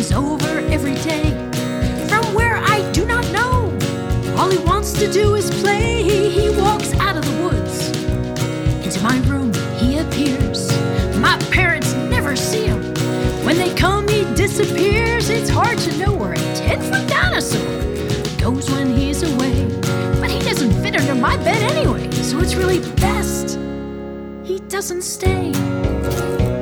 is over every day. From where I do not know, all he wants to do is play. He walks out of the woods. Into my room he appears. My parents never see him. When they come he disappears. It's hard to know where a 10-foot dinosaur goes when he's away. But he doesn't fit under my bed anyway, so it's really best he doesn't stay.